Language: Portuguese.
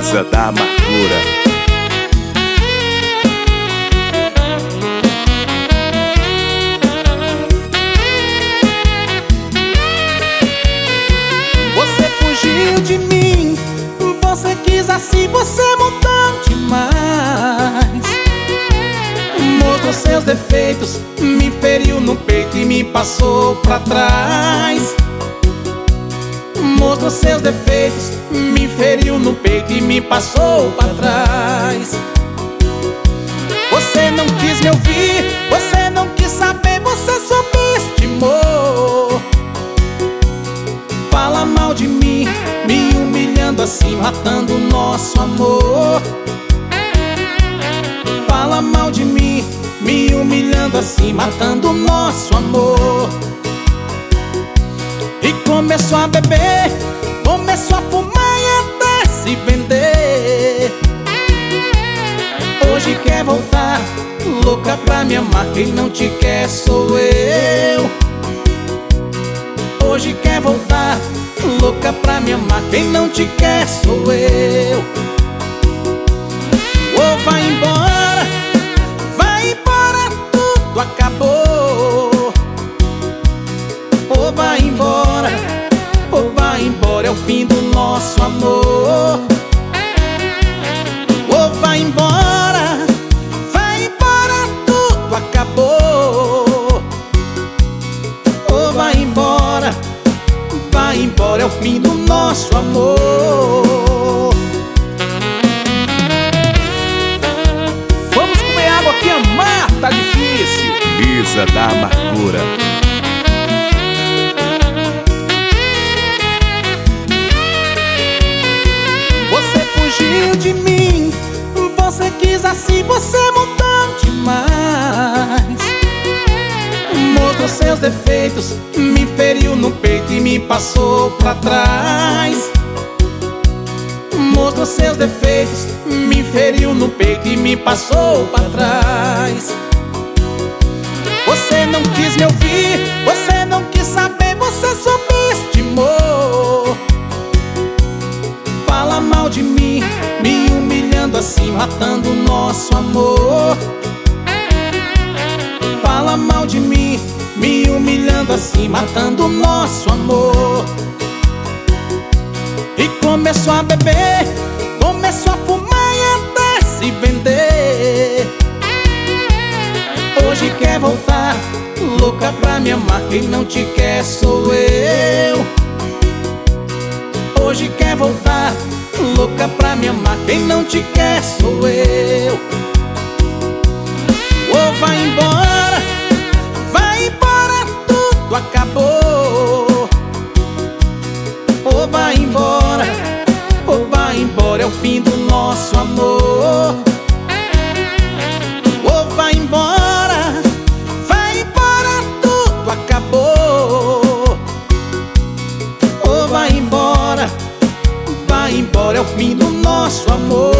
Isa da Amargura. Você fugiu de mim, você quis assim, você mudou demais. Mostrou seus defeitos, me feriu no peito e me passou pra trás. Mostrou seus defeitos, me feriu no peito e me passou pra trás. Você não quis me ouvir, você não quis saber, você subestimou. Fala mal de mim, me humilhando assim, matando o nosso amor. Fala mal de mim, me humilhando assim, matando o nosso amor. E começou a beber, começou a fumar e até se vender. Hoje quer voltar, louca pra me amar, quem não te quer sou eu. Hoje quer voltar, louca pra me amar, quem não te quer sou eu. Ou vai embora, tudo acabou. Ou vai embora, é o fim do nosso amor. Ou vai embora, tudo acabou. Ou vai embora, é o fim do nosso amor. Vamos comer água que amar tá difícil. Isa da Amargura. Você fugiu de mim, você quis assim, você mudou demais. Mostrou seus defeitos, me feriu no peito e me passou pra trás. Mostrou seus defeitos, me feriu no peito e me passou pra trás. Você não quis me ouvir, você não quis saber, você subestimou. Fala mal de mim, me humilhando assim, matando o nosso amor. Fala mal de mim, me humilhando assim, matando o nosso amor. E começou a beber, começou a fumar e até se vender. Hoje quer voltar, louca pra me amar, quem não te quer sou eu. Hoje quer voltar, louca pra me amar, quem não te quer sou eu. Ou vai embora, tudo acabou. Ou vai embora, é o fim do nosso amor. Ou vai embora, tudo acabou. Ou vai embora, é o fim do nosso amor.